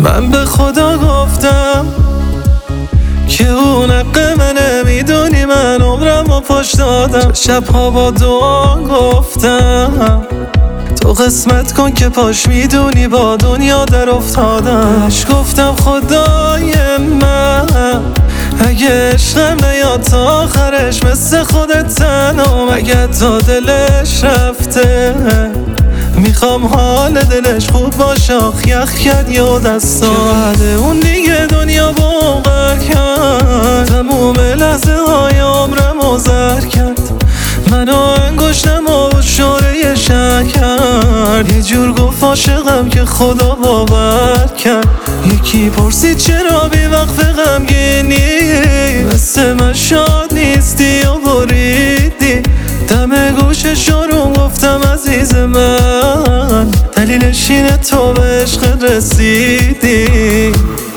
من به خدا گفتم که اون حق منه، میدونی من عمرم پاش دادم. شبها با دعا گفتم تو قسمت کن که پاش میدونی با دنیا در افتادم. گفتم خدای من اگه عشقم نیاد تا آخرش مثل خودت تنم، اگه تا دلش رفته میخوام حال دلش خوب باشه. آخ یخ کرد یا دستا که بعد اون دیگه دنیا بغر کرد، تموم لحظه های عمرم زر کرد. منو انگشتم و شوره شکر، یه جور گفت عاشقم که خدا باور کرد. یکی پرسید چرا بی وقت غمگینی، مثل من شاد نیستی و بریدی. دم گوشش رو گفتم عزیز من، دلیلش اینه تو به عشق رسیدی.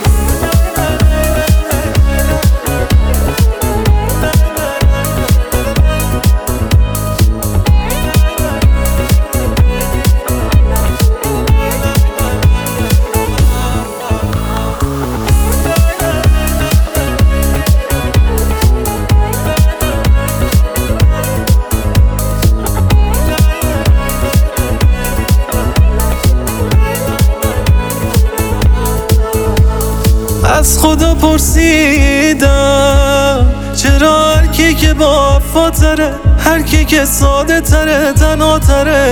از خدا پرسیدم چرا هر کی که با وفاتره، هر کی که ساده تره تنها تره،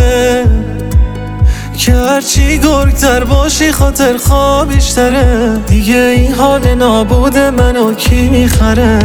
که هرچی گرگتر باشی خاطر خواه بیشتره. دیگه این حال نابود منو کی میخره؟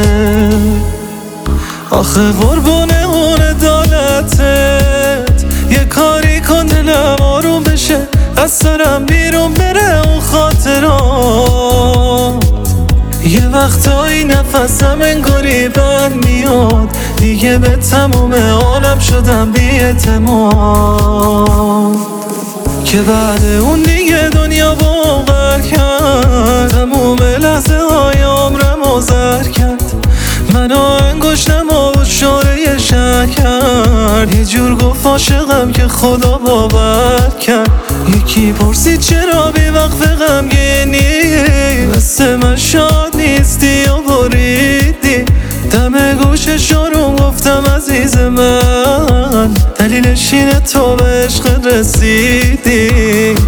آخه قربونه اون عدالتت، یه کاری کن دلم آروم بشه، از سرم بیرون بره اون خاطرات. یه وقتایی نفسم انگاری بند میاد، دیگه به تموم عالم شدم بی اعتماد. که بعد اون دیگه دنیا بغر کرد، تموم لحظه های عمرم زر کرد. منو انگشتم و شوره شکر، یه جور گفت عاشقم که خدا باور کرد. یکی پرسید چرا بی وقت غمگینی، مثل من شاد نیستی و بریدی. دم گوشش رو گفتم عزیز من، دلیلش اینه تو به عشق رسیدی.